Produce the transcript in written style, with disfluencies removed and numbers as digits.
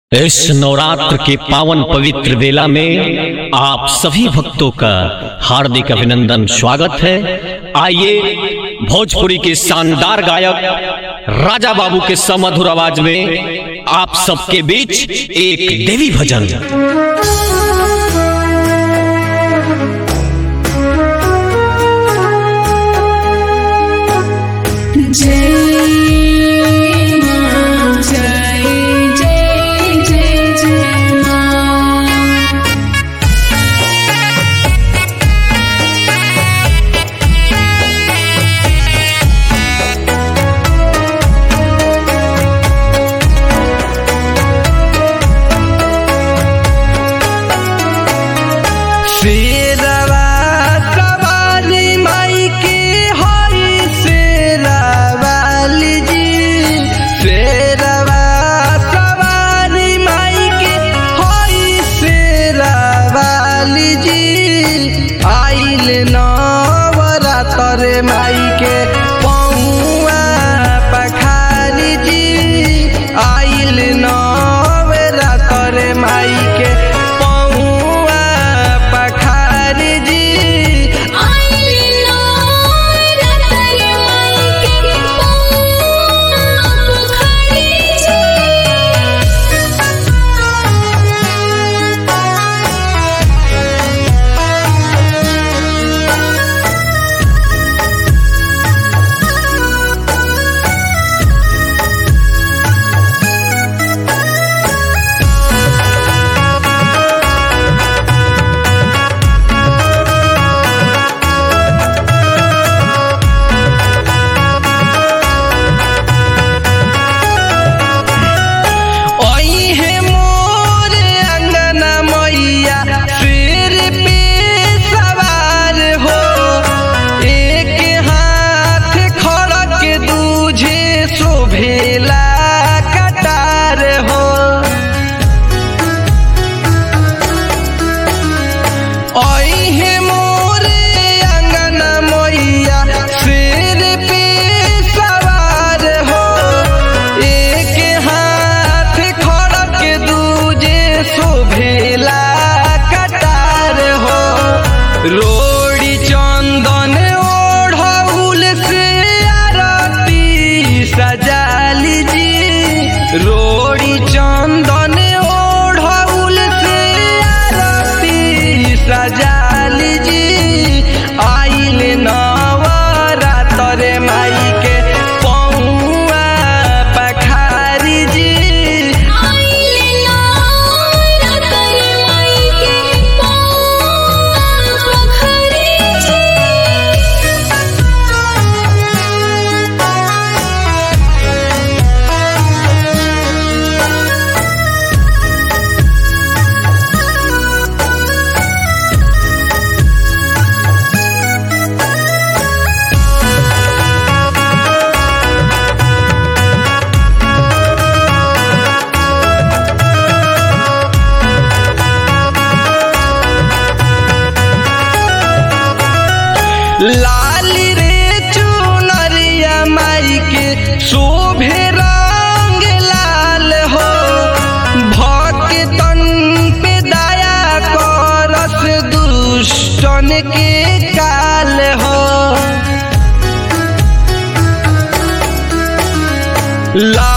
इस नवरात्र के पावन पवित्र बेला में आप सभी भक्तों का हार्दिक अभिनंदन स्वागत है। आइए भोजपुरी के शानदार गायक राजा बाबू के समधुर आवाज में आप सबके बीच एक देवी भजन। माई के पौआ पखारी जी आइल नवरातर माई के पौआ पखारी जी आइल नवरातर माई के पौआ पखारी जी। भेला कटार हो ओहे मोरे अंगना मैया सिर पे सवार हो एक हाथ खड़क दूजे शोभेला कटार हो रोड़ी चंदन ओढ़ौल से आरती सजाली जी रोड़ी चंदन ओढ़ौल से आरती सजाली जी आइल नवरातर माई के पौआ पखारी जी आइल नवरातर माई के पौआ पखारी जी। लाली रे चुनरिया माई के शोभे रंग लाल हो भक्तन पे दया करस दुष्टन के काल हो।